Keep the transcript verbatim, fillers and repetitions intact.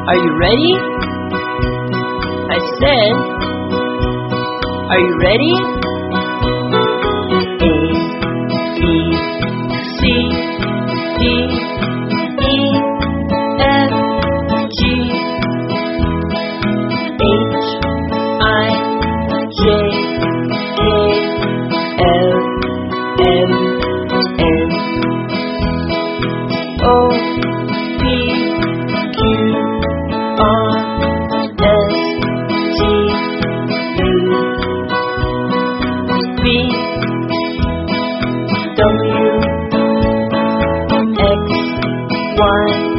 Are you ready? I said, are you ready? A, B, C, D, E, F, G, H, I, J, K, L, M, N, O, P, Q, R, S, T, U, V, W, X, Y,